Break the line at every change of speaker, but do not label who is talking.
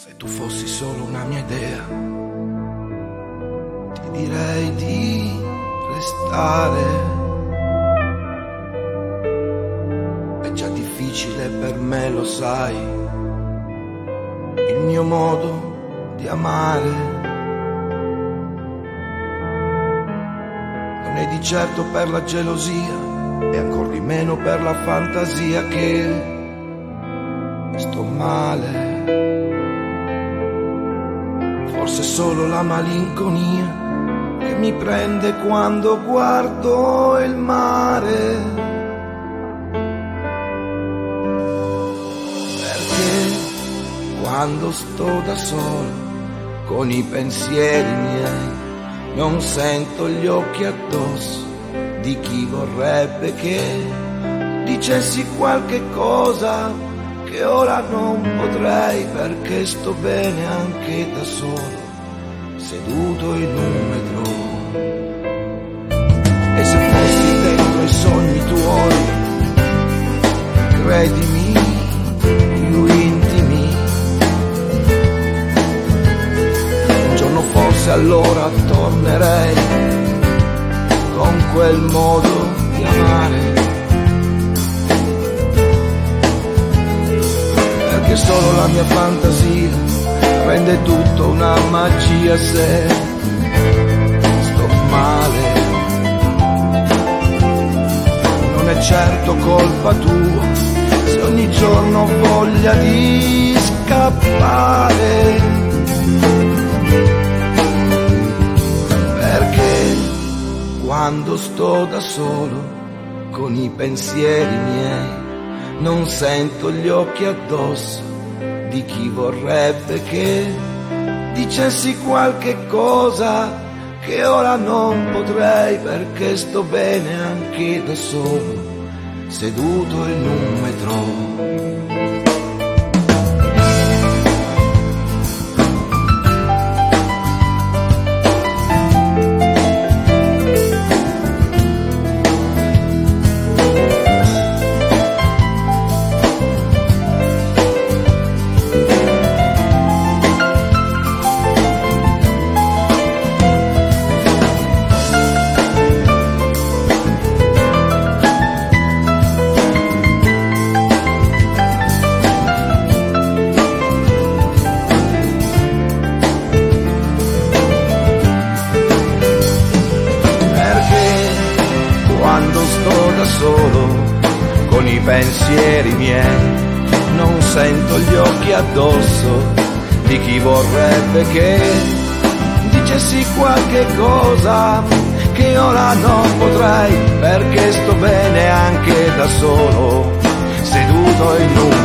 Se tu fossi solo una mia idea, ti direi di restare. È già difficile per me, lo sai, il mio modo di amare. Non è di certo per la gelosia e ancor di meno per la fantasia che sto male. Forse solo la malinconia che mi prende quando guardo il mare. Perché quando sto da solo con i pensieri miei non sento gli occhi addosso di chi vorrebbe che dicessi qualche cosa che ora non potrei, perché sto bene anche da solo, seduto in un metro. E se fossi dentro i sogni tuoi, credimi, più intimi, un giorno forse allora tornerei con quel modo di amare. Perché solo la mia fantasia rende tutto una magia se sto male. Non è certo colpa tua se ogni giorno ho voglia di scappare. Perché quando sto da solo con i pensieri miei non sento gli occhi addosso di chi vorrebbe che dicessi qualche cosa che ora non potrei, perché sto bene anche da solo, seduto in un metro. Solo con i pensieri miei non sento gli occhi addosso di chi vorrebbe che dicessi qualche cosa che ora non potrei, perché sto bene anche da solo, seduto in un